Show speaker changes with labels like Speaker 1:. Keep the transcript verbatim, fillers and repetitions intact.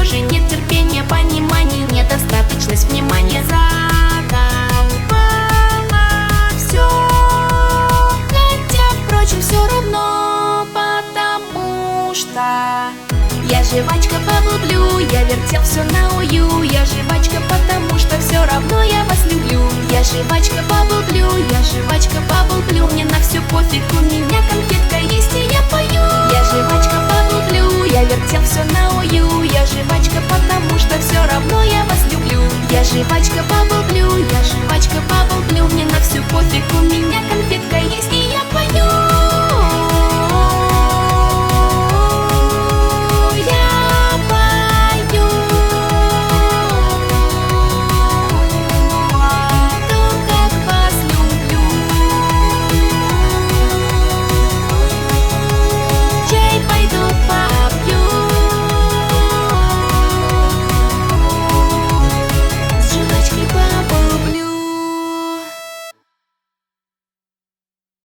Speaker 1: тоже нет терпения, понимания, недостаточность внимания. Задолбала все, хотя, впрочем, все равно, потому что я жвачка Bubble Blue, я вертел все на ую. Я жвачка, потому что все равно я вас люблю. Я жвачка Bubble Blue, я жвачка Bubble Blue. Мне на все пофиг, у меня конфетка есть и я пою. Я жвачка Bubble Blue, я вертел все на ую. Я жвачка, потому что все равно я вас люблю. Я жвачка Bubble